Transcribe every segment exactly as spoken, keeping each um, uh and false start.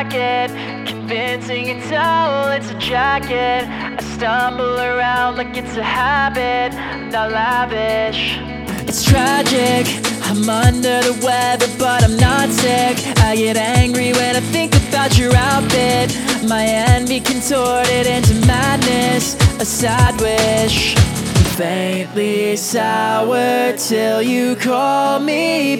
racket, convincing until it's a jacket. I stumble around like it's a habit, not lavish. It's tragic, I'm under the weather but I'm not sick. I get angry when I think about your outfit. My envy contorted into madness, a sad wish. Faintly sour till you call me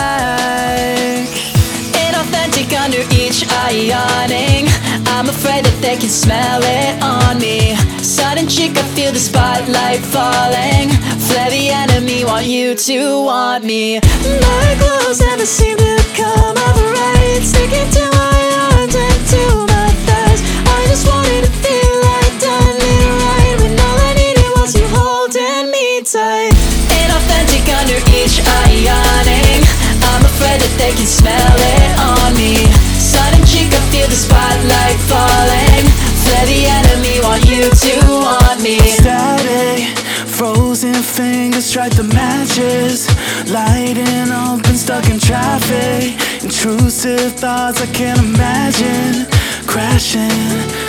back. Inauthentic under each eye yawning. I'm afraid that they can smell it on me. Sudden chick, I feel the spotlight falling. Flare the enemy, want you to want me. My clothes never seem to come out right. Sticking to my arms and to my thighs. I just wanted to feel like done it right, when all I needed was you holding me tight. Inauthentic under each eye yawning. I'm afraid that they can smell it on me. Sudden chick, I feel the spotlight falling. Flare the enemy, want you to want me. Static, frozen fingers strike the matches. Lighting up and stuck in traffic. Intrusive thoughts I can't imagine crashing.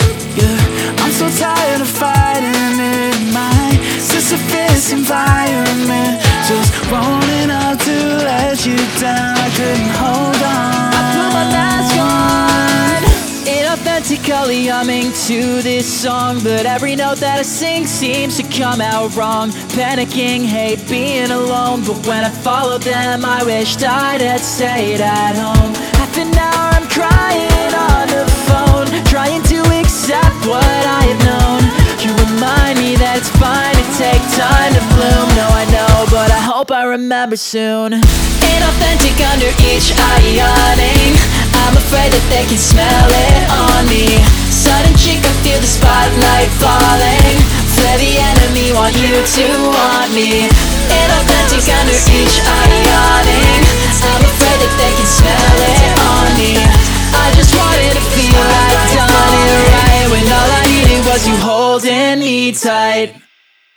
Yeah, I'm so tired of fighting in my Sisyphus environment. Just wanting up to let you down, I couldn't hold on. I put my mask on, inauthentically humming to this song, but every note that I sing seems to come out wrong. Panicking, hate being alone, but when I followed them I wished I'd had stayed at home. Half an hour I'm crying on the phone, trying to accept what I have known. You remind me that it's fine to take time to bloom. No, I know, but I hope I remember soon. Inauthentic under each eye yawning. I'm afraid that they can smell it on me. Sudden chick, I feel the spotlight falling. Flare the enemy, want you to want me. Inauthentic under each eye yawning. I'm afraid that they can smell it on me. I just wanted to feel like done it right, when all I needed was you holding me tight.